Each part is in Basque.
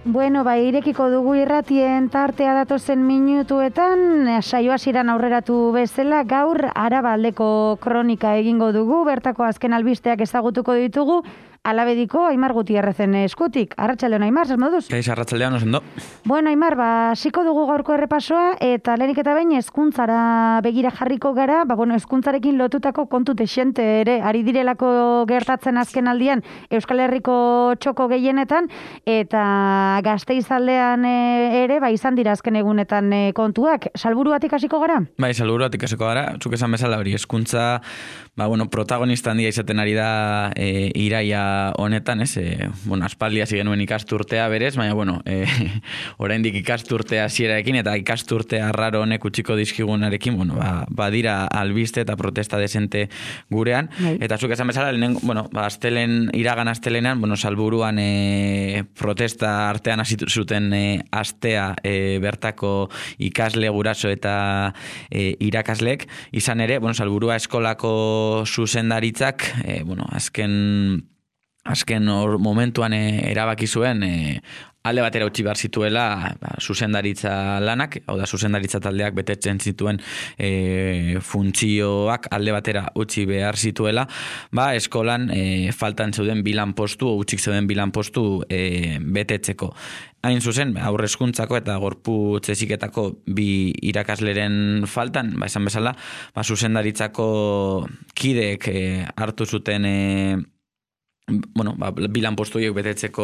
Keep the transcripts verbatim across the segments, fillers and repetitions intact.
Bueno, ba, irekiko dugu irratien tartea datozen minutuetan, saio hasieran aurreratu bezala, gaur Arabaldeko kronika egingo dugu, bertako azken albisteak ezagutuko ditugu, Alabediko Aimar Gutierrezen eskutik. Arratsaldeon Aimar, zer moduz? Kaiz, arratsaldeon, osendo. Bueno, Aimar, ba, hasiko dugu gaurko errepasoa, eta lehenik eta behin hezkuntzara begira jarriko gara, ba, bueno, hezkuntzarekin lotutako kontu texente ere, ari direlako gertatzen azken aldian Euskal Herriko txoko gehienetan, eta Gasteizaldean ere, ba, izan dira azken egunetan kontuak. Salburuatik hasiko gara? Bai, salburuatik hasiko gara, zuk esan bezala hori, hezkuntza, ba, bueno, protagonista handia izaten ari da e, iraia honetan, ez, e, bueno, aspaldi hasi genuen ikasturtea berez, baina, bueno, e, oraindik ikasturtea hasierarekin eta ikasturtea arraro honek utziko dizkigunarekin, bueno, ba, badira albiste eta protesta desente gurean, Nei. Eta zuk esan bezala, lehen, bueno, ba, astelen, iragan astelenean, bueno, salburuan e, protesta artean hasi zuten e, astea e, bertako ikasle, guraso eta e, irakaslek, izan ere, bueno, salburua eskolako zuzendaritzak, e, bueno, azken azken or, momentuan e, erabaki zuen e, alde batera utzi behar zituela ba, zuzendaritza lanak, hau da zuzendaritza taldeak betetzen zituen e, funtzioak alde batera utzi behar zituela, ba eskolan e, faltan zeuden bilan postu, utzik zeuden bilan postu e, betetzeko. Hain zuzen, aurre hezkuntzako eta gorputz heziketako bi irakasleren faltan, ba esan bezala, ba zuzendaritzako kideek e, hartu zuten e, bueno, ba, bilan postuiek betetzeko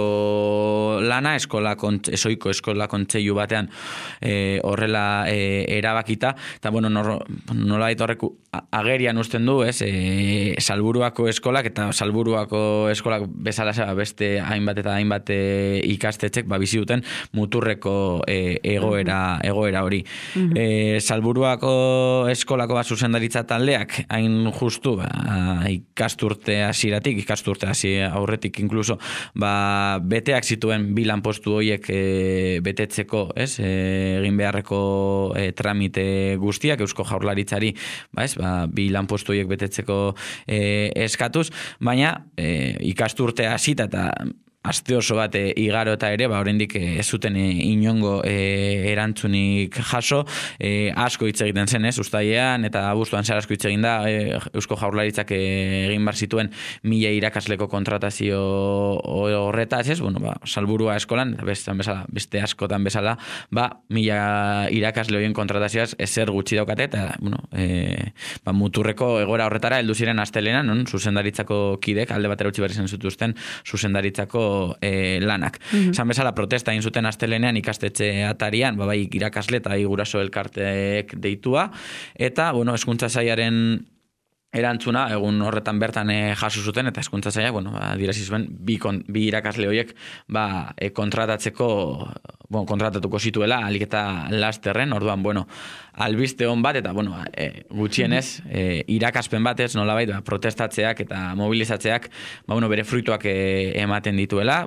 lana, eskola kont, esoiko eskola kontseilu batean e, horrela e, erabakita, eta bueno, nor, nola horrek agerian usten du, ez, e, salburuako eskolak, eta salburuako eskolak bezala beste hainbat eta hainbat e, ikastetxek, ba, bizi duten muturreko e, egoera, egoera hori. Uh-huh. E, salburuako eskolako bat zuzendaritza taldeak, hain justu, ba, ikasturte hasieratik, ikasturte hasi aurretik inkluso ba, beteak zituen bi lanpostu horiek e, betetzeko, ez, e, egin beharreko e, tramite guztiak Eusko Jaurlaritzari, ba, ez, ba, bi lanpostu horiek betetzeko e, eskatuz, baina e, ikasturtea hasita eta aste oso bat e, igaro eta ere, ba, oraindik ez zuten e, inongo e, erantzunik jaso, e, asko hitz egiten zen, ez, uztailean eta abuztuan zer asko hitz egin da, e, Eusko Jaurlaritzak e, egin bar zituen mila irakasleko kontratazio horretaz, ez, bueno, ba, salburua eskolan, beste, bezala, beste askotan bezala, ba, mila irakasle horien kontratazioaz ezer gutxi daukate, eta, bueno, e, ba, muturreko egora horretara heldu ziren astelenan, non, zuzendaritzako kidek, alde batera utzi behar izan zituzten, zuzendaritzako E, lanak. Mm-hmm. San bezala protesta egin zuten astelenean ikastetxe atarian, ba, bai irakasle eta bai guraso elkarteek deitua, eta, bueno, hezkuntza sailaren erantzuna, egun horretan bertan e, jaso zuten, eta hezkuntza sailak, bueno, adierazi zuen, bi, kon, bi irakasle horiek ba, e, kontratatzeko, bueno, kontratatuko zituela, alik eta lasterren, orduan, bueno, albiste hon bat, eta, bueno, e, gutxienez, e, irakaspen batez, nolabait, ba, protestatzeak eta mobilizatzeak, ba, bueno, bere fruituak e, ematen dituela,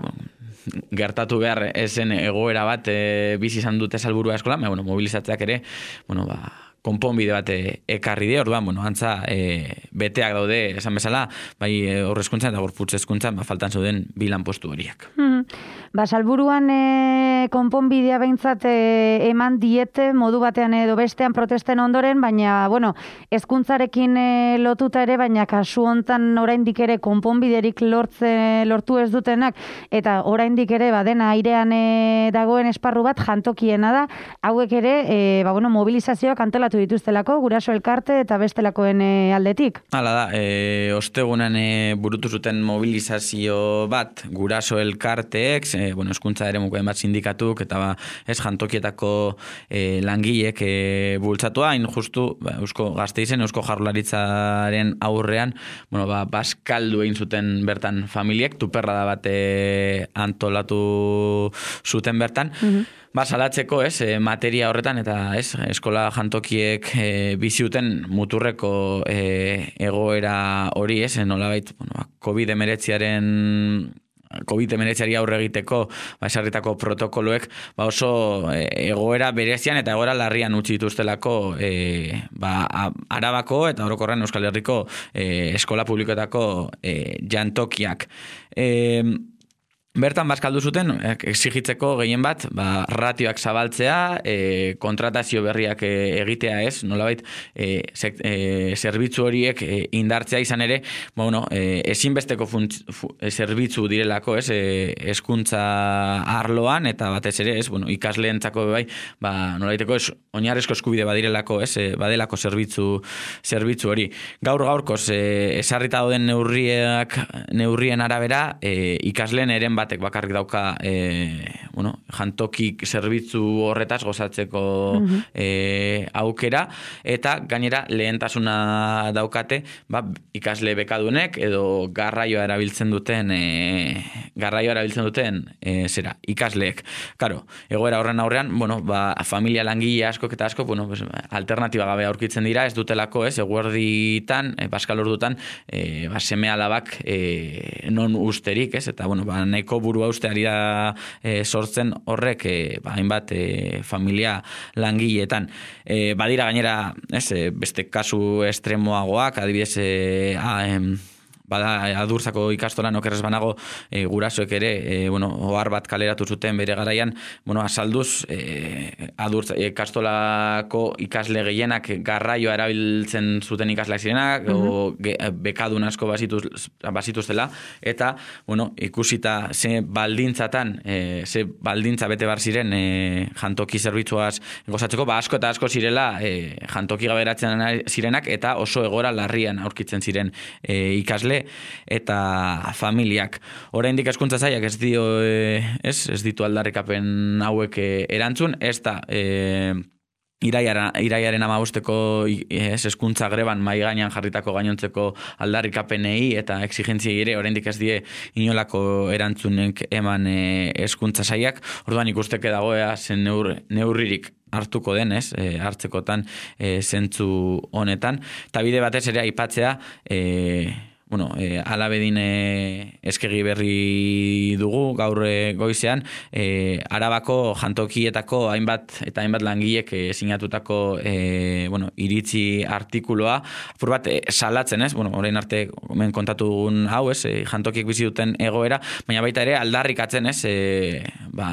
gertatu behar esen egoera bat e, bizi izan dute salburua eskola, ba, bueno, mobilizatzeak ere, bueno, ba, konponbide bat ekarri die, orduan, bueno, antza e, beteak daude, esan bezala, bai horrezkuntzan eta gorputz hezkuntzan, ba, faltan zauden bi lanpostu horiek. Hmm. Ba, salburuan e, konponbidea behintzat e, eman diete modu batean edo bestean protesten ondoren, baina, bueno, hezkuntzarekin e, lotuta ere, baina kasu hontan oraindik ere konponbiderik lortze, lortu ez dutenak, eta oraindik ere, ba, dena airean e, dagoen esparru bat jantokiena da, hauek ere, e, ba, bueno, mobilizazioak antolatu dituztelako, guraso elkarte eta bestelakoen e, aldetik. Hala da, e, ostegunan e, burutu zuten mobilizazio bat, guraso elkarteek, e, bueno, hezkuntza ere mukoen bat sindikatuk, eta ba, ez jantokietako e, langileek e, bultzatua, hain justu, ba, Eusko Gasteizen, Eusko Jaurlaritzaren aurrean, bueno, ba, baskaldu egin zuten bertan familiek, tuperra da bat e, antolatu zuten bertan, mm-hmm. Ba, salatzeko, ez, e, materia horretan, eta ez, eskola jantokiek e, biziuten muturreko e, egoera hori, ez, nolabait, bueno, covid hemeretziaren covid hemeretziari aurre egiteko ba, esarritako protokoloek ba, oso e, egoera berezian eta egoera larrian utzi dituztelako e, ba, Arabako eta orokorren Euskal Herriko e, eskola publikoetako e, jantokiak. E, Bertan bazkaldu zuten, exigitzeko gehien bat, ba, ratioak zabaltzea, e, kontratazio berriak e, egitea ez, nolabait, e, sek, e, zerbitzu horiek e, indartzea izan ere, ba, bueno, e, ezinbesteko funtz, fu, e, zerbitzu direlako, ez, e, hezkuntza arloan, eta batez ere, ez, bueno, ikasleentzako bai, ba, nolabaiteko ez, oinarrezko eskubide badirelako, ez, e, badelako zerbitzu, zerbitzu hori. Gaur gaurkoz, e, esarrita dauden neurriak, neurrien arabera, e, ikasleen eren batek bakarrik dauka e, bueno, jantokik zerbitzu horretaz gozatzeko mm-hmm. e, aukera, eta gainera lehentasuna daukate ba, ikasle bekadunek edo garraioa erabiltzen duten e, garraioa erabiltzen duten e, zera, ikasleek. Karo, egoera horren aurrean, bueno, ba, familia langile askok eta asko, bueno, pues, alternatiba gabe aurkitzen dira, ez dutelako, ez, eguerditan, e, paskal ordutan, e, ba, seme alabak e, non usterik, ez, eta, bueno, ba, nahiko burua uste ari da e, sortzen horrek e, ba, hainbat e, familia langileetan. E, badira gainera, ez, e, beste kasu estremoagoak, adibidez, e, a, em, bada adurzako ikastolan okerrez banago e, gurasoek ere, e, bueno, ohar bat kaleratu zuten bere garaian, bueno, azalduz e, adurtza, e, ikastolako ikasle gehienak garraioa erabiltzen zuten ikasleak zirenak, mm-hmm. o ge, bekadun asko basituz, basituztela, eta, bueno, ikusita ze baldintzatan, e, ze baldintza bete bar ziren e, jantoki zerbitzuaz gozatzeko, ba asko eta asko zirela e, jantoki gaberatzen zirenak, eta oso egora larrian aurkitzen ziren e, ikasle eta familiak. Oraindik hezkuntza sailak ez dio e, ez, ez ditu aldarrikapen hauek e, erantzun, ez da e, Iraiara, iraiaren amabosteko ez hezkuntza greban mai gainean jarritako gainontzeko aldarrikapenei eta exigentziei ere oraindik ez die inolako erantzunek eman hezkuntza e, sailak. Orduan ikusteke dagoea zen neur, neurririk hartuko den, ez, e, hartzekotan e, zentzu honetan. Eta bide batez ere aipatzea e, bueno, e, alabedin e, eskegi berri dugu gaur e, goizean, e, Arabako jantokietako hainbat eta hainbat langilek e, sinatutako e, bueno, iritzi artikuloa, apur bat e, salatzen, ez? Bueno, orain arte men kontatu dugun hau, ez? E, jantokiek bizi duten egoera, baina baita ere aldarrikatzen, ez? E, ba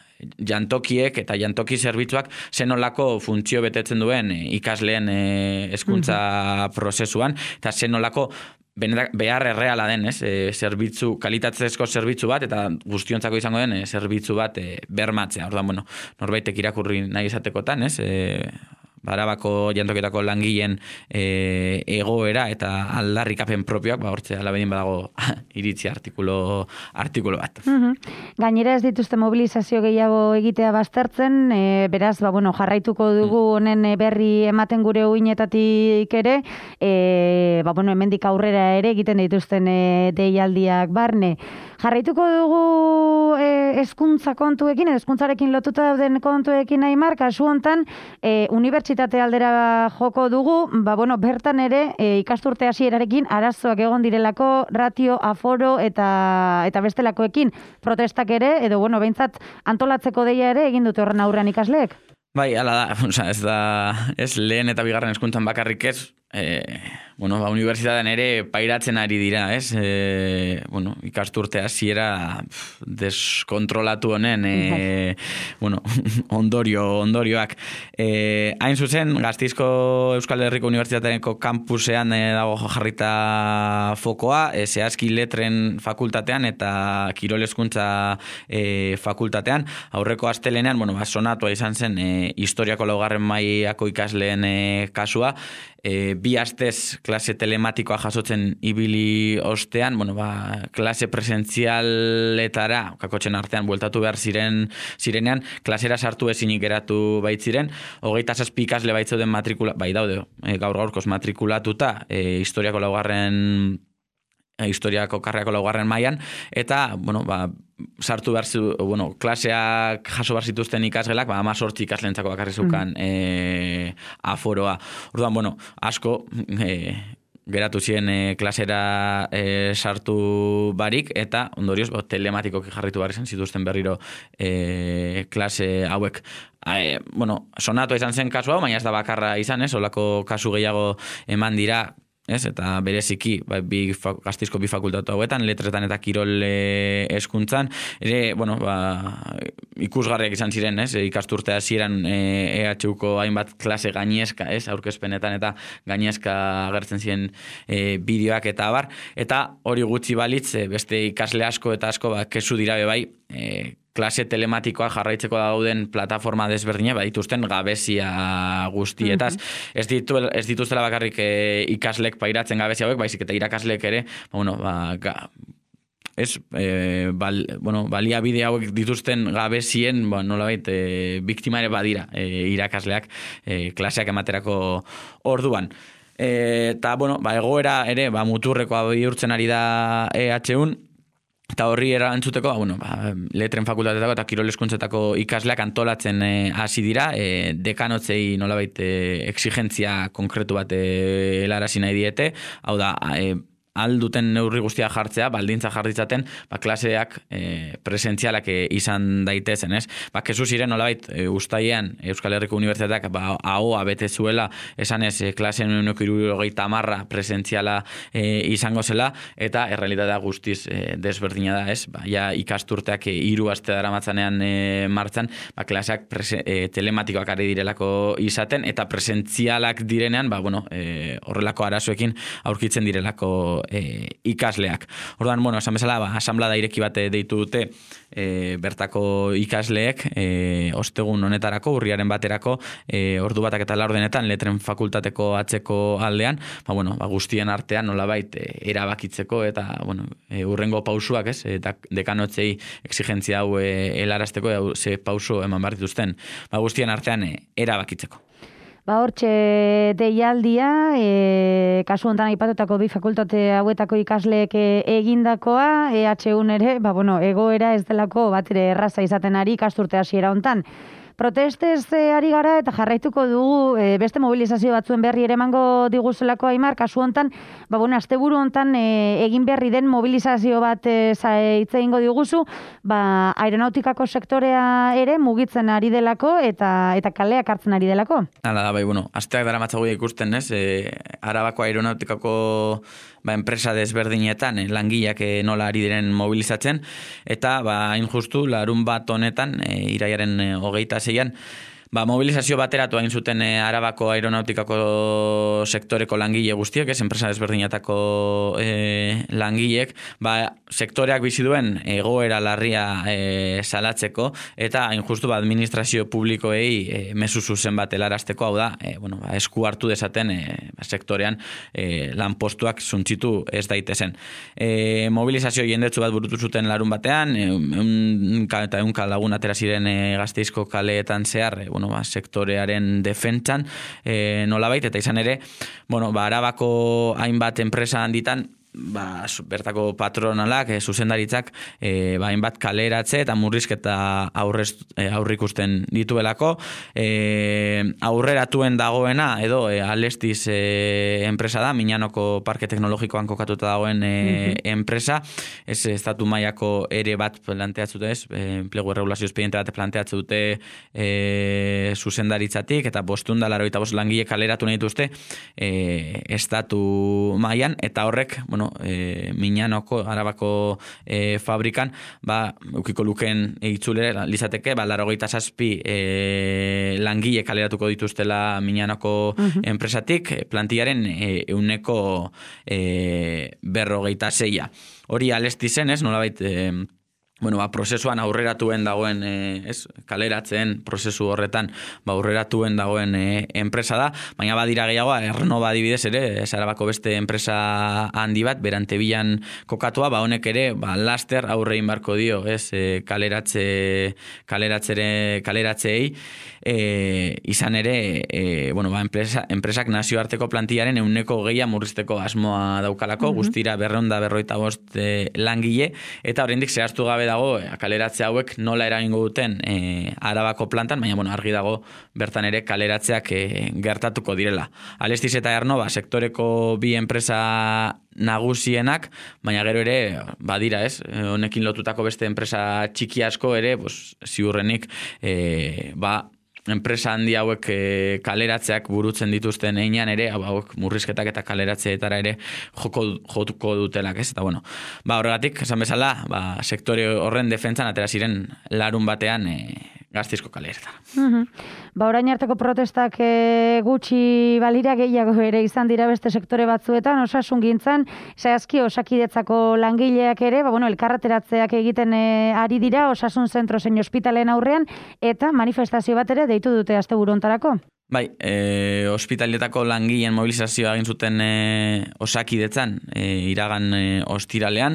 jantokiek eta jantoki zerbitzuak zenolako funtzio betetzen duen e, ikasleen e, hezkuntza mm-hmm. prozesuan, eta zenolako behar erreala den, ez? E, zerbitzu, kalitatzezko zerbitzu bat, eta guztiontzako izango den e, zerbitzu bat e, bermatzea. Orduan, bueno, norbaitek irakurri nahi izatekotan, ez? E, Arabako jantoketako langileen e, egoera eta aldarrikapen propioak, ba hortze alabedin badago iritzi artikulo artikulo bat. Mm-hmm. Gainera ez dituzte mobilizazio gehiago egitea baztertzen, e, beraz, ba, bueno, jarraituko dugu honen berri ematen gure uinetatik ere, e, ba, bueno, hemendik aurrera ere egiten dituzten e, deialdiak barne. Jarraituko dugu hezkuntza e, kontuekin, hezkuntzarekin lotuta dauden kontuekin Aimar, kasu hontan, e, unibertsitate aldera joko dugu, ba, bueno, bertan ere e, ikasturte hasierarekin arazoak egon direlako ratio, aforo eta eta bestelakoekin protestak ere, edo bueno, behintzat antolatzeko deia ere egin dute horren aurrean ikasleek. Bai, hala da, oza, ez da, ez lehen eta bigarren hezkuntzan bakarrik ez, e, bueno, ba, unibertsitatean ere pairatzen ari dira, ez? E, bueno, ikasturte hasiera deskontrolatu honen, e, bueno, ondorio, ondorioak. E, hain zuzen, Gasteizko Euskal Herriko Unibertsitateako kampusean e, dago jarrita fokoa, e, zehazki letren fakultatean eta kirol hezkuntza e, fakultatean. Aurreko astelenean, bueno, ba, sonatua izan zen e, historiako laugarren mailako ikasleen e, kasua, E, bi astez klase telematikoa jasotzen ibili ostean, bueno, ba, klase presentzialetara, kakotxen artean, bueltatu behar ziren, zirenean, klasera sartu ezinik geratu baitziren, hogeita zazpi ikasle baitzauden matrikula, bai daude, e, gaur gaurkoz matrikulatuta, e, historiako laugarren historiako karreako laugarren mailan, eta, bueno, ba, sartu behar zu, bueno, klaseak jaso behar zituzten ikasgelak, ba, amazortzi ikaslentzako bakarri zeukan mm. e, aforoa. Orduan, bueno, asko, e, geratu ziren e, klasera e, sartu barik, eta ondorioz, bo, telematikoki jarritu behar izan zituzten berriro e, klase hauek. E, bueno, sonatua izan zen kasu hau, baina ez da bakarra izan, ez, olako kasu gehiago eman dira, ez? Eta bereziki, bai, bi, Gasteizko bi fakultatu hauetan, letretan eta kirol hezkuntzan, ere, bueno, ba, ikusgarriak izan ziren, ez? Ikasturtea hasieran E H Uko hainbat klase gainezka, ez? Aurkezpenetan eta gainezka agertzen ziren e, bideoak eta abar, eta hori gutxi balitz, e, beste ikasle asko eta asko, ba, kesu dira bai, e, klase telematikoa jarraitzeko dauden plataforma desberdina, ba, dituzten gabezia guztietaz. Mm-hmm. Ez, ditu, ez dituztela bakarrik e, ikaslek pairatzen gabezia hauek, baizik eta irakasleek ere, ba, bueno, ba, ga, ez, e, bal, bueno, baliabide hauek dituzten gabezien, ba, nolabait, e, biktima ere badira e, irakasleak e, klaseak ematerako orduan. Eta, bueno, ba, egoera ere, ba, muturrekoa bihurtzen ari da E H Un, eta horri erantzuteko, bueno, ba, letren fakultatetako eta kirol hezkuntzetako ikasleak antolatzen hasi e, dira, e, dekanotzei nolabait e, exigentzia konkretu bat e, helarazi nahi diete, hau da, e, alduten neurri guztia jartzea, baldintza jarritzaten, ba, klaseak e, presentzialak e, izan daitezen, ez? Ba, kesu ziren, nolabait, e, ustaian Euskal Herriko Unibertsitateak ba, ahoa bete zuela, esan ez, e, klaseen eguneko hirurogeita hamarra presentziala e, izango zela, eta errealitatea guztiz e, desberdina da, ez? Ba, ja, ikasturteak e, hiru aste daramatzanean e, martzan, ba, klaseak prese, e, telematikoak ari direlako izaten, eta presentzialak direnean, ba, bueno, e, horrelako arazoekin aurkitzen direlako E, ikasleak. Orduan, bueno, esan bezala, ba, asamblada ireki bat deitu dute e, bertako ikasleek e, ostegun honetarako, urriaren baterako, e, ordu batak eta laurdenetan letren fakultateko atzeko aldean, ba, bueno, ba, guztien artean nolabait e, erabakitzeko eta, bueno, e, urrengo pausuak, ez, eta dekanotzei exigentzia hau e, helarazteko, e, ze pauso eman behar dituzten, ba, guztien artean e, erabakitzeko. Ba, hortxe deialdia, e, kasu hontan aipatutako bi fakultate hauetako ikasleek egindakoa, E H Un ere, ba, bueno, egoera ez delako bat ere erraza izaten ari ikasturte hasiera hontan. Protestez e, ari gara eta jarraituko dugu e, beste mobilizazio batzuen berri ere emango diguzelako Aimar, kasu hontan, ba, bueno, asteburu hontan e, egin berri den mobilizazio bat e, hitz egingo diguzu, ba, aeronautikako sektorea ere mugitzen ari delako eta eta kaleak hartzen ari delako. Hala da, bai, bueno, asteak dara matzagu ikusten, ez? E, Arabako aeronautikako ba, enpresa desberdinetan e, langileak e, nola ari diren mobilizatzen, eta ba, hain justu, larun bat honetan, e, iraiaren e, hogeita zeian, ba, mobilizazio bateratu hain zuten e, Arabako aeronautikako sektoreko langile guztiek, ez, enpresa desberdinetako e, langileek, ba, sektoreak bizi duen egoera larria e, salatzeko, eta hain justu ba, administrazio publikoei e, mezu zuzen bat helarazteko, hau da, e, bueno, ba, esku hartu dezaten e, ba, sektorean e, lanpostuak zuntzitu ez daitezen. E, mobilizazio jendetsu bat burutu zuten larun batean, e, un, eta eunka lagun atera ziren e, Gasteizko kaleetan zehar, e, bueno, ba, sektorearen defentsan e, nolabait, eta izan ere, bueno, ba, Arabako hainbat enpresa handitan, ba, bertako patronalak, e, zuzendaritzak, e, ba, hainbat kaleratze eta murrizketa aurrez, e, aurrikusten dituelako, e, aurreratuen dagoena, edo e, Alestis e, enpresa da, Miñanoko parke teknologikoan kokatuta dagoen e, mm-hmm. enpresa, ez estatu mailako ere bat planteatzute ez, e, enplegu erregulazio espediente bat planteatze dute e, zuzendaritzatik, eta bostunda laro eta bost langile kaleratu nahi dituzte e, estatu mailan, eta horrek, bueno, E, Miñanoko, Arabako e, fabrikan, ba, ukiko luken eitzule, lizateke, ba, larogeita zazpi e, langile kaleratuko dituztela Miñanoko uh-huh. enpresatik, plantillaren e, euneko e, berrogeita zeia. Hori Alesti zen, ez, nolabait, e, bueno, ba, prozesuan aurreratuen dagoen, e, ez, kaleratzen prozesu horretan, ba, aurreratuen dagoen e, enpresa da, baina badira gehiagoa, Ernova adibidez ere, ez Arabako beste enpresa handi bat, Berantebilan kokatua, ba, honek ere, ba, laster aurrein barko dio, ez, e, kaleratze, kaleratzere, kaleratzeei, e, izan ere, e, bueno, ba, enpresa, enpresak nazioarteko plantillaren euneko gehiago murrizteko asmoa daukalako, uh-huh. guztira berreunda berroita bost e, langile, eta oraindik zehaztu gabe dago kaleratze hauek nola eragingo duten e, Arabako plantan, baina bueno, argi dago bertan ere kaleratzeak e, gertatuko direla. Alestis eta Ernova sektoreko bi enpresa nagusienak, baina gero ere badira, ez? Honekin lotutako beste enpresa txiki asko ere, pues, ziurrenik e, ba enpresa handi hauek e, kaleratzeak burutzen dituzten einean ere, hauek murrizketak eta kaleratzeetara ere joko, jotuko dutelak, ez? Eta bueno, ba, horregatik, esan bezala, ba, sektore horren defentsan atera ziren larun batean e, Gasteizko kaleretara. Mm-hmm. Ba, orain arteko protestak e, gutxi balira gehiago ere izan dira beste sektore batzuetan, osasun gintzan, zehazki osakidetzako langileak ere, ba, bueno, elkarreteratzeak egiten e, ari dira, osasun zentro zein ospitalen aurrean, eta manifestazio bat ere deitu dute asteburu hontarako. Bai, e, ospitaletako langileen mobilizazioa egin zuten e, osakidetzan, e, iragan e, ostiralean,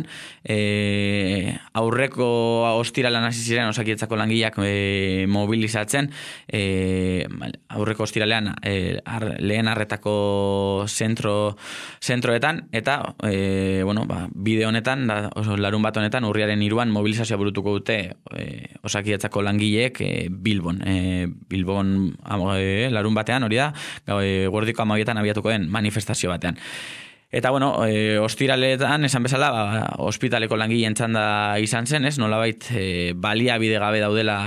e, aurreko ostiralean hasi ziren osakidetzako langileak e, mobilizatzen, e, aurreko ostiralean e, ar, lehen arretako zentro, zentroetan, eta e, bueno, ba, bide honetan, da, larun bat honetan, urriaren hiruan mobilizazioa burutuko dute e, osakidetzako langileek e, Bilbon. E, Bilbon, e, larun batean, hori da, guardiko amabietan abiatuko den manifestazio batean. Eta, bueno, e, ostiraletan, esan bezala, ba, ospitaleko langileen txanda izan zen, ez? Nolabait, e, baliabide gabe daudela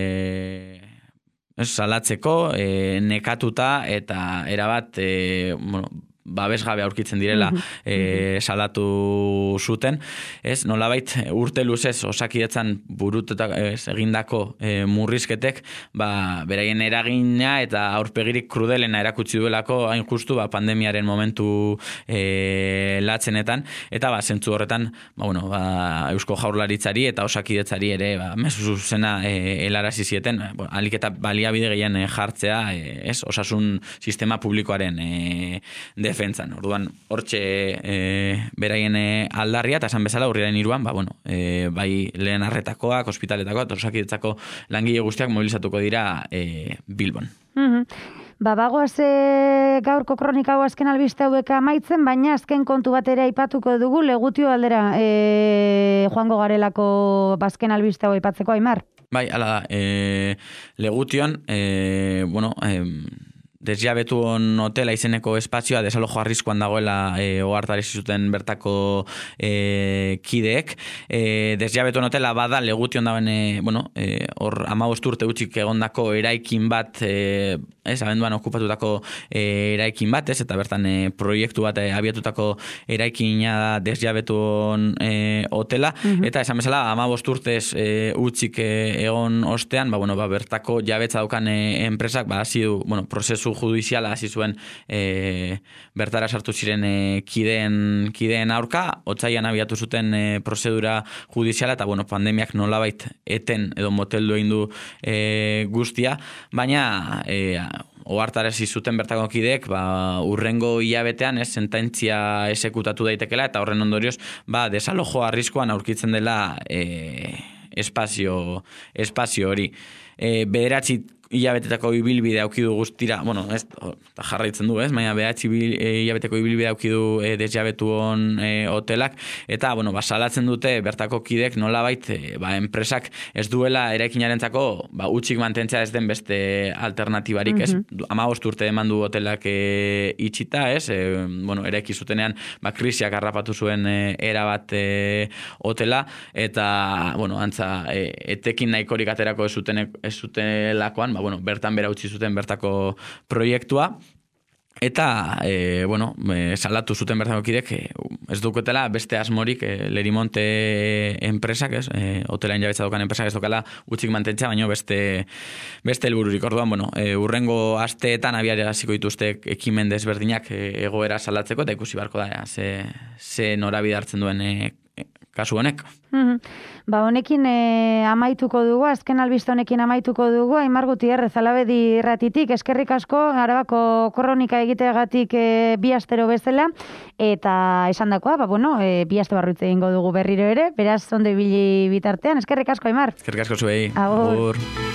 e, ez, salatzeko, e, nekatuta, eta erabat, e, bueno, babesgabe aurkitzen direla e, salatu zuten, ez, nolabait urte luzez osakidetzan burututa egindako e, murrizketek, ba, beraien eragina eta aurpegirik krudelena erakutsi duelako hain justu ba, pandemiaren momentu e, latzenetan, eta ba, zentzu horretan, ba, bueno, ba, Eusko Jaurlaritzari eta osakidetzari ere ba, mezu zuzena e, helarazi zieten, ba, alik eta baliabide gehien e, jartzea, e, ez, osasun sistema publikoaren e, defentsan. Orduan, hortxe e, beraien e, aldarria, eta esan bezala, urriaren hiruan, ba, bueno, e, bai lehen arretakoak, ospitaletakoak, eta osakidetzako langile guztiak mobilizatuko dira e, Bilbon. Mm-hmm. Ba, bagoaz e, gaurko kronika hau azken albiste hauek amaitzen, baina azken kontu bat ere aipatuko dugu, Legutio aldera e, joango garelako bazken albiste hau aipatzeko, Aimar? Bai, ala da, e, Legution, e, bueno, e, Desjabetuon hotela izeneko espazioa desalojo arriskuan dagoela e, ohartarazi zuten bertako e, kideek. E, Desjabetuon hotela bada Legution dagoen e, bueno, e, hor hamabost urte utzik egondako eraikin bat, e, ez, abenduan okupatutako e, eraikin bat, ez, eta bertan e, proiektu bat e, abiatutako eraikina da Desjabetuon e, hotela, mm-hmm. eta esan bezala hamabost urtez e, utzik e, egon ostean, ba, bueno, ba, bertako jabetza daukan e, enpresak, ba, hasi du, bueno, prozesu judiziala hasi zuen e, bertara sartu ziren e, kideen, kideen aurka, otsailean abiatu zuten e, prozedura judiziala, eta bueno, pandemiak nolabait eten edo moteldu egin du e, guztia, baina e, ohartarazi zuten bertako kideek, ba, urrengo hilabetean ez sententzia esekutatu daitekela, eta horren ondorioz ba, desalojo arriskuan aurkitzen dela e, espazio, espazio hori. E, bederatzi hilabetetako ibilbide aukidu guztira, bueno, ez, jarraitzen du, ez, baina behatzi hilabeteko ibilbide aukidu e, Desjabetuon e, hotelak, eta, bueno, ba, salatzen dute bertako kidek nolabait, e, ba, enpresak ez duela eraikinarentzako, ba, utzik mantentzea ez den beste alternatibarik, mm-hmm. ez, hamabost urte eman du hotelak e, itxita, ez, e, bueno, eraiki zutenean, ba, krisiak harrapatu zuen e, erabat e, hotela, eta, bueno, antza, e, etekin nahikorik aterako ez zuten, ez zutelakoan, ba, bueno, bertan bera utzi zuten bertako proiektua, eta, e, bueno, e, salatu zuten bertako kidek, e, ez duketela beste asmorik e, Lerimonte enpresak, ez, e, hotelain jabetza dokan enpresak ez dokala utzik mantentzea, baino beste beste helbururik. Orduan, bueno, e, urrengo asteetan abiara hasiko dituzte ekimen desberdinak e, egoera salatzeko, eta ikusi barko da, ja, ze, ze norabide hartzen duen e, kasu honek. Mm-hmm. Ba, honekin e, amaituko dugu, azken albiste honekin amaituko dugu, Aimar Gutierrez, Alabedi irratitik, eskerrik asko, Arabako kronika egiteagatik e, bi astero bezala, eta esandakoa, ba, bueno, e, bi aste barruitze egingo dugu berriro ere, beraz, ondo ibili bitartean, eskerrik asko, Aimar. Eskerrik asko zuei. Agur. Agur.